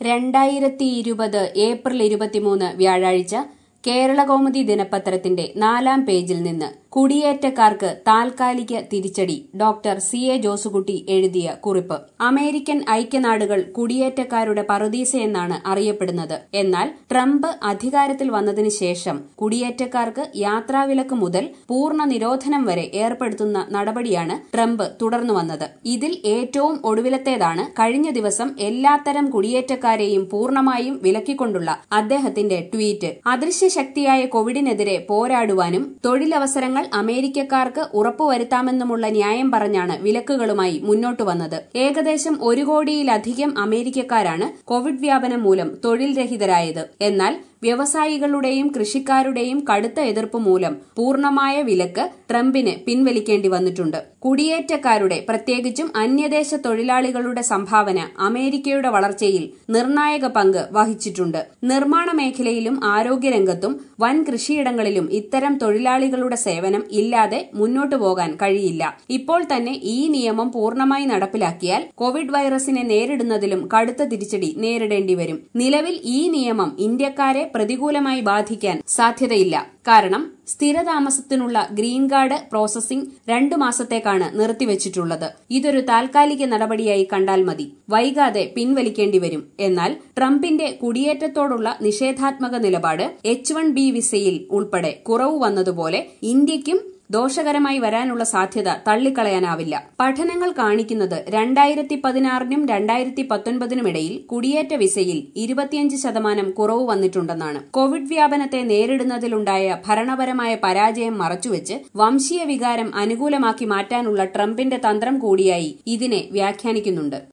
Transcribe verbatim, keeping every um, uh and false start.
രണ്ടായിരത്തി ഇരുപത് ഏപ്രിൽ ഇരുപത്തിമൂന്ന് വ്യാഴാഴ്ച കേരളകൗമുദി ദിനപത്രത്തിന്റെ നാലാം പേജിൽ നിന്ന് കുടിയേറ്റക്കാർക്ക് താൽക്കാലിക തിരിച്ചടി ഡോക്ടർ സി എ ജോസുകുട്ടി എഴുതിയ കുറിപ്പ്. അമേരിക്കൻ ഐക്യനാടുകൾ കുടിയേറ്റക്കാരുടെ പറുദീസയെന്നാണ് അറിയപ്പെടുന്നത്. എന്നാൽ ട്രംപ് അധികാരത്തിൽ വന്നതിന് ശേഷം കുടിയേറ്റക്കാർക്ക് യാത്രാവിലക്ക് മുതൽ പൂർണ്ണ നിരോധനം വരെ ഏർപ്പെടുത്തുന്ന നടപടിയാണ് ട്രംപ് തുടർന്നു വന്നത്. ഇതിൽ ഏറ്റവും ഒടുവിലത്തേതാണ് കഴിഞ്ഞ ദിവസം എല്ലാത്തരം കുടിയേറ്റക്കാരെയും പൂർണ്ണമായും വിലക്കിക്കൊണ്ടുള്ള അദ്ദേഹത്തിന്റെ ട്വീറ്റ്. അദൃശ്യശക്തിയായ കോവിഡിനെതിരെ പോരാടുവാനും തൊഴിലവസരങ്ങൾ അമേരിക്കക്കാർക്ക് ഉറപ്പുവരുത്താമെന്നുമുള്ള ന്യായം പറഞ്ഞാണ് വിലക്കുകളുമായി മുന്നോട്ടു വന്നത്. ഏകദേശം ഒരു കോടിയിലധികം അമേരിക്കക്കാരാണ് കോവിഡ് വ്യാപനം മൂലം തൊഴിൽ രഹിതരായത്. എന്നാൽ വ്യവസായികളുടെയും കൃഷിക്കാരുടെയും കടുത്ത എതിർപ്പ് മൂലം പൂർണ്ണമായ വിലക്ക് ട്രംപിന് പിൻവലിക്കേണ്ടി വന്നിട്ടുണ്ട്. കുടിയേറ്റക്കാരുടെ പ്രത്യേകിച്ചും അന്യദേശ തൊഴിലാളികളുടെ സംഭാവന അമേരിക്കയുടെ വളർച്ചയിൽ നിർണായക പങ്ക് വഹിച്ചിട്ടുണ്ട്. നിർമ്മാണ മേഖലയിലും ആരോഗ്യരംഗത്തും വൻ കൃഷിയിടങ്ങളിലും ഇത്തരം തൊഴിലാളികളുടെ സേവനം ഇല്ലാതെ മുന്നോട്ടു പോകാൻ കഴിയില്ല. ഇപ്പോൾ തന്നെ ഈ നിയമം പൂർണ്ണമായി നടപ്പിലാക്കിയാൽ കോവിഡ് വൈറസിനെ നേരിടുന്നതിലും കടുത്ത തിരിച്ചടി നേരിടേണ്ടി വരും. നിലവിൽ ഈ നിയമം ഇന്ത്യക്കാരെ പ്രതികൂലമായി ബാധിക്കാൻ സാധ്യതയില്ല. കാരണം സ്ഥിരതാമസത്തിനുള്ള ഗ്രീൻ കാർഡ് പ്രോസസിംഗ് രണ്ടു മാസത്തേക്കാണ് നിർത്തിവച്ചിട്ടുള്ളത്. ഇതൊരു താൽക്കാലിക നടപടിയായി കണ്ടാൽ മതി. വൈകാതെ പിൻവലിക്കേണ്ടി വരും. എന്നാൽ ട്രംപിന്റെ കുടിയേറ്റത്തോടുള്ള നിഷേധാത്മക നിലപാട് എച്ച് വൺ ബി വിസയിൽ ഉൾപ്പെടെ കുറവ് വന്നതുപോലെ ഇന്ത്യയ്ക്കും ദോഷകരമായി വരാനുള്ള സാധ്യത തള്ളിക്കളയാനാവില്ല. പഠനങ്ങൾ കാണിക്കുന്നത് രണ്ടായിരത്തി പതിനാറിനും രണ്ടായിരത്തി പത്തൊൻപതിനുമിടയിൽ കുടിയേറ്റ വിസയിൽ ഇരുപത്തിയഞ്ച് ശതമാനം കുറവ് വന്നിട്ടുണ്ടെന്നാണ്. കോവിഡ് വ്യാപനത്തെ നേരിടുന്നതിലുണ്ടായ ഭരണപരമായ പരാജയം മറച്ചുവെച്ച് വംശീയ വികാരം അനുകൂലമാക്കി മാറ്റാനുള്ള ട്രംപിന്റെ തന്ത്രം കൂടിയായി ഇതിനെ വ്യാഖ്യാനിക്കുന്നുണ്ട്.